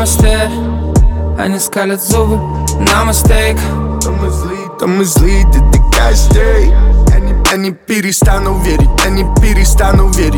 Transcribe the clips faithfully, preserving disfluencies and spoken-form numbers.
Намасте, они скалят зубы на мистейк. То мы злые, то мы злые, ты ты каждый день. Они, они перестанут верить, они перестанут верить.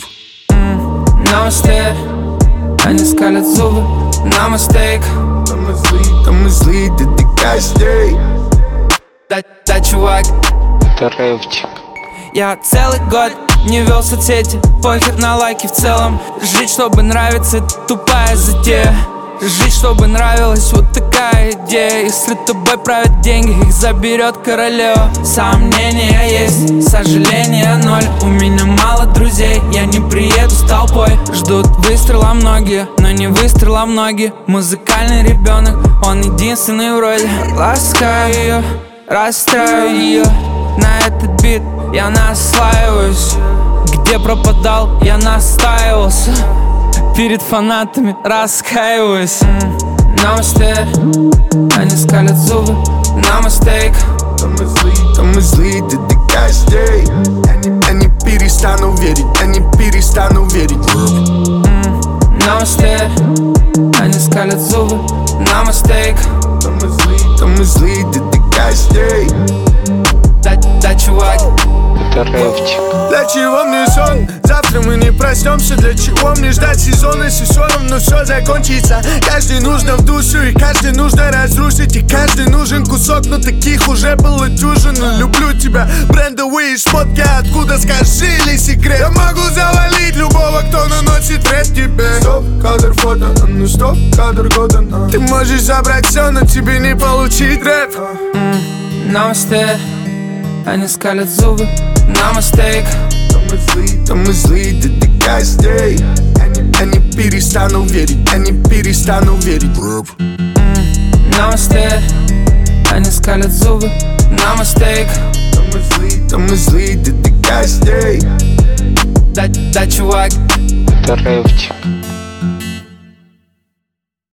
Намасте, они скалят зубы на мистейк. То мы злые, то мы злые, ты ты каждый день. Да, да, чувак, это рэпчик. я целый год не вел соцсети, похер на лайки в целом. Жить, чтобы нравиться, это тупая затея. Жить, чтобы нравилась, вот такая идея. Если тобой правят деньги, их заберет королева. Сомнения есть, сожаления ноль. У меня мало друзей, я не приеду с толпой. Ждут выстрела многие, но не выстрела многие. Музыкальный ребенок, он единственный в роли. Ласкаю ее, расстраиваю ее. На этот бит я наслаиваюсь. Где пропадал, я настаивался. Перед фанатами раскаиваюсь. Намасте, они скалят зубы на мистейк. То мы злые, то мы злые, ты ты каждый день. Они, они перестанут верить, они перестанут верить. Намасте, они скалят зубы на мистейк. То мы злые, то мы злые, ты ты каждый день. Да, да, чувак, Это рэпчик. Для чего мне сон? Завтра мы не проснемся. Для чего мне ждать сезона, если все равно все закончится? Каждый нужно в душу, и каждый нужно разрушить. И каждый нужен кусок, но таких уже было дюжина. Люблю тебя, брендовые шмотки, откуда, скажи ли секрет? Я могу завалить любого, кто наносит рэп тебе. Стоп, кадр фото, ну стоп, кадр года, но ты можешь забрать все, но тебе не получить рэп. намасте, они скалят зубы на мистейк. То мы злые, то мы злые, ты ты каждый день. Они, они перестанут верить, они перестанут верить. Намасте, они скалят зубы на мистейк. То мы злые, то мы злые, ты ты каждый день. Да, да, чувак, Это рэпчик.